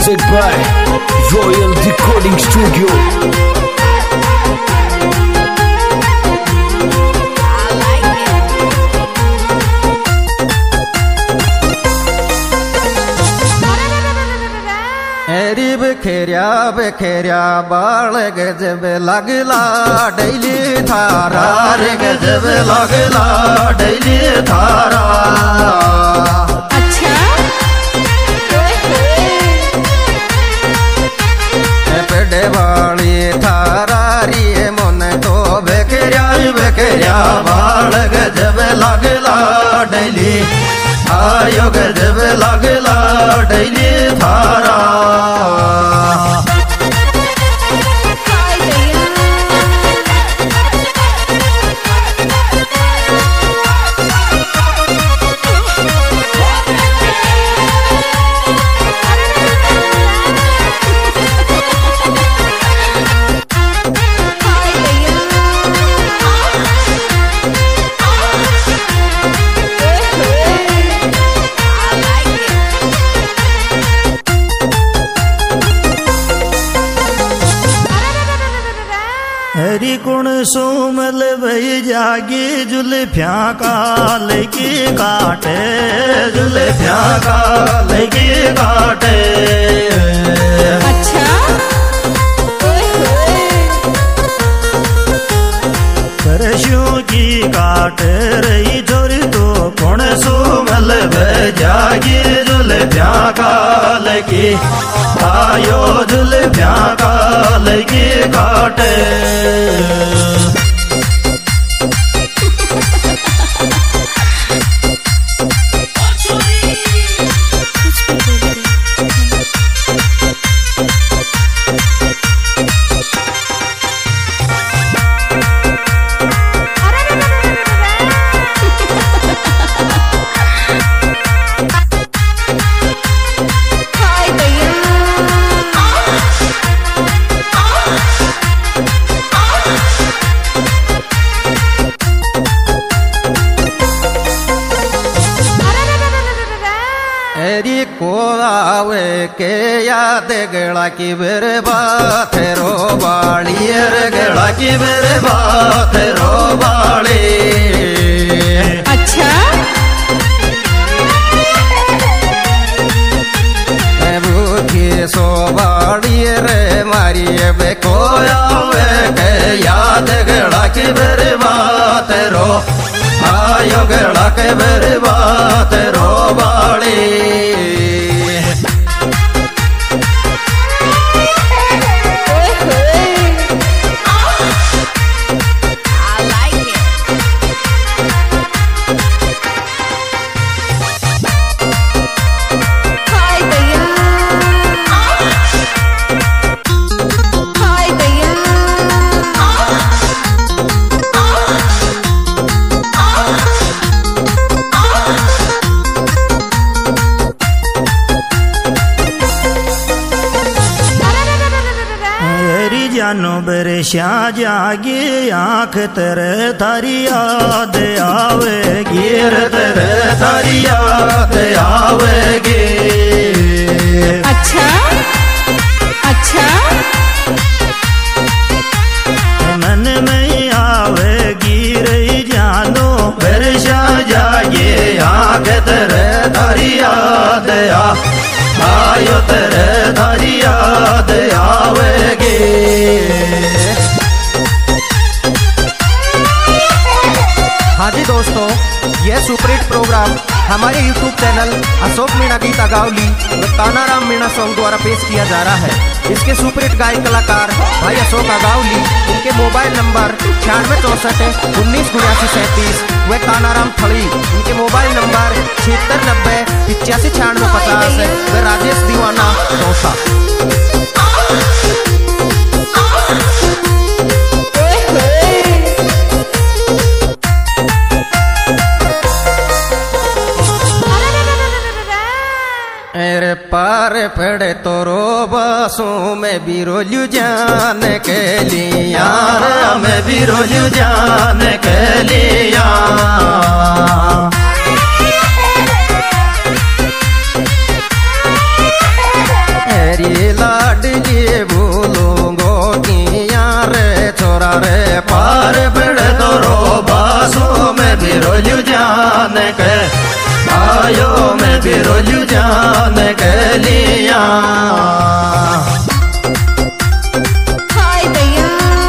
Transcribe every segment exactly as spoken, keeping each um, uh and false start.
Music by Royal Recording Studio. एरी बखेरिया बखेरिया बाल गजब लगला डैली थारा रे गजब लगला डैली थारा। अच्छा पेड़े वाली थारा री मन तो बखेरिया बखेरिया बाल गजब लगला डैली आयो गजब लगला डैली थारा। हरी कुण सोमल भई जागी जुल्फिया का लगी काटे जुल्फिया का लगी काटे। अच्छा परशों की काट रही छोरी तो कुण सोमल भई जागी जुल्फिया का लगी आयो जुल्फिया का लगी काटे। एरी को आवे के याद गड़ा की बेरे बात रो बाड़ी रे गड़ा की बेरे बात रो बाड़ी। अच्छा भूखी सो बाड़ी रे मारी बेको आवे के याद गड़ा की बेरे बात रो आयो गड़ा के बेरे बात रो बाड़ी। जानो बरशा जागे आँख तेरे थारी याद आवेगी रे तेरे थारी याद आवेगी। अच्छा अच्छा मन में आवेगी रे जानो बरशा जागे आँख तेरे थारी याद आ आयो तेरे थारी याद आवेगी। हाँ जी दोस्तों, यह सुपरहिट प्रोग्राम हमारे यूट्यूब चैनल अशोक मीणा गीत अगावली व तानाराम मीणा सॉन्ग द्वारा पेश किया जा रहा है। इसके सुपरहिट गायक कलाकार भाई अशोक अगावली, इनके मोबाइल नंबर छियानवे चौसठ उन्नीस उन्यासी सैंतीस व तानाराम थड़ी, इनके मोबाइल नंबर छिहत्तर नब्बे पिचासी छियानवे पचास व राजेश दीवाना दौसा। अरे पार पड़े तो रो बसों में भी रोलू जान के लिया मैं भी रोलू जान के लिया। मैं भी रोलू जान के, आयो मैं भी रोलू जान के लिया। हाय दैया।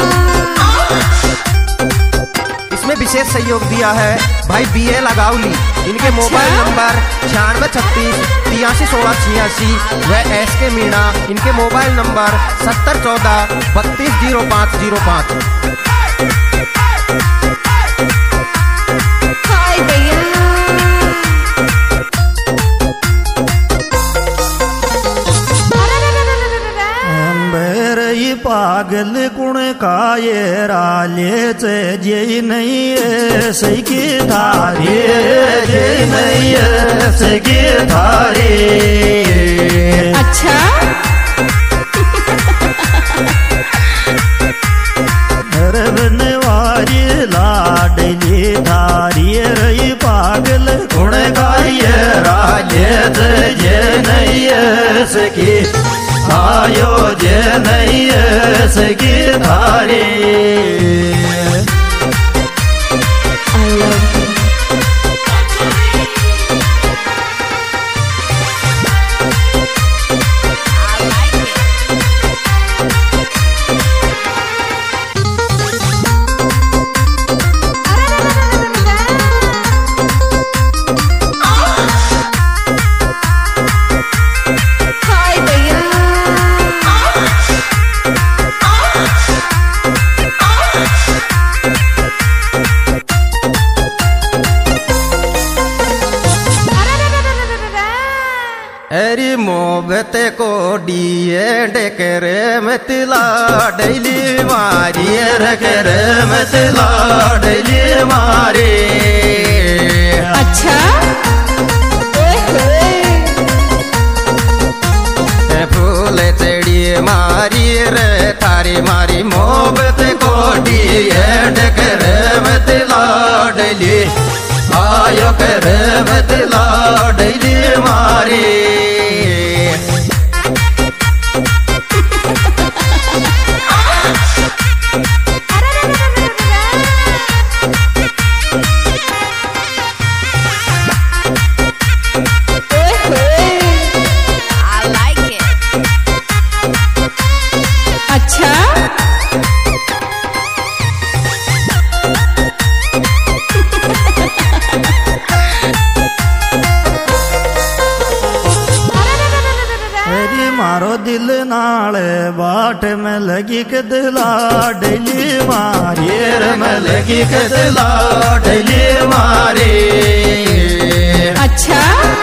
इसमें विशेष सहयोग दिया है भाई बी ए लगावली। इनके अच्छा? मोबाइल नंबर छियानवे छत्तीस तिरासी सोलह छियासी व एस के मीणा। इनके मोबाइल नंबर सत्तर चौदह बत्तीस जीरो पाँच जीरो पाँच। हाय दैया। मेरे पागल गुण का ये राले से जे नहीं है सही धारे, जे नहीं है सही धारे। अच्छा बनवारी लाडली धारी रही पागल गुण का ये राले से जे नहीं है सकी, आयो जे नहीं है सगी धारी। I love you. हाय दैया। एरी मोहब्बत को दिए डेकरे मतला डैली मारी करे मतला डली मारे। अच्छा ओए फूल चढ़ी मारी रे थारी मारी मोहब्बत को दिए डेकरे मतला डली, आयो करे मतला डली मारे। अच्छा मारो दिल नाले बाट में लगी के दिला डली मारी, में लगी के दिला डली मारी। अच्छा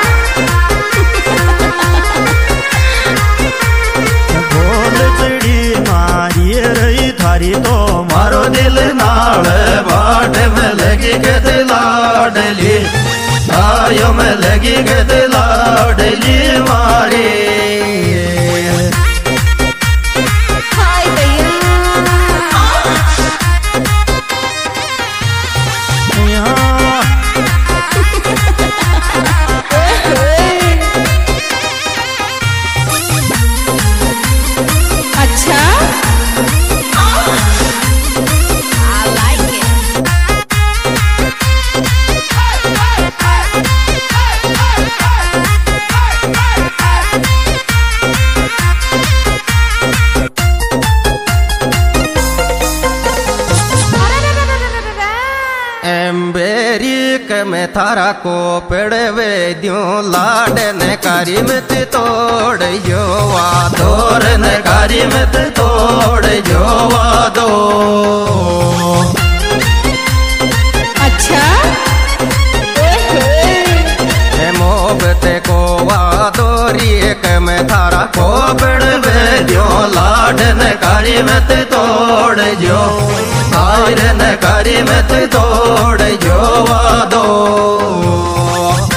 बोल चढ़ी मारी रही थारी तो मारो दिल नाल बाट में लगी के दिला डली, आयो में लगी के दिला डली मारी। हाय दैया। अच्छा एम्बेरिक में थारा को पेड़वे द्यों लाडन कारी मत तोड़ यो वादो तोरन कारी मत तोड़ जो वादो। अच्छा मोहब्बत को वादो रिक में थारा को पेड़वे जो लाडन कारी मत तोड़ जो, आयरन कारी मत तोड़ जो वादो।